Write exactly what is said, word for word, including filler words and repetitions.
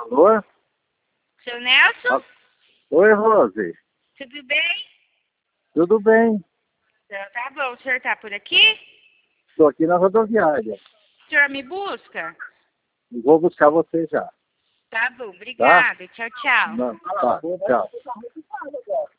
Alô? Seu Nelson? Ah, oi, Rose. Tudo bem? Tudo bem? Então, tá bom. O senhor tá por aqui? Estou aqui na rodoviária. O senhor me busca? Vou buscar você já. Tá bom. Tá? Obrigada. Tchau, tchau. Não, tá, tchau.